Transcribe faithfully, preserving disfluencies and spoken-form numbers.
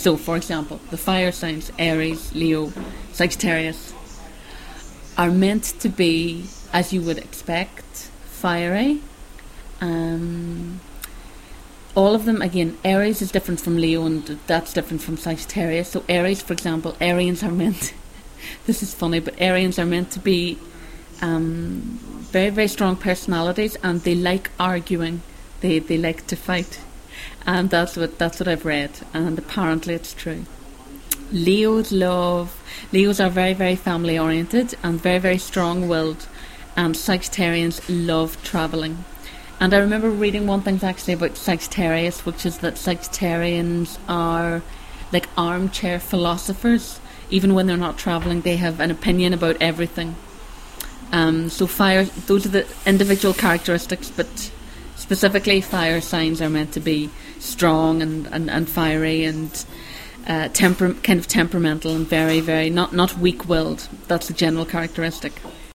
So, for example, the fire signs, Aries, Leo, Sagittarius, are meant to be, as you would expect, fiery. Um, all of them, again, Aries is different from Leo, and that's different from Sagittarius. So Aries, for example, Arians are meant, this is funny, but Arians are meant to be um, very, very strong personalities, and they like arguing. They they like to fight. And that's what that's what I've read, and apparently it's true. Leos love, Leos are very, very family oriented and very, very strong willed, and Sagittarians love travelling. And I remember reading one thing actually about Sagittarius, which is that Sagittarians are like armchair philosophers. Even when they're not travelling, they have an opinion about everything. Um, so fire, those are the individual characteristics, but specifically fire signs are meant to be strong and, and, and fiery and uh, temper, kind of temperamental and very, very, not, not weak-willed. That's the general characteristic.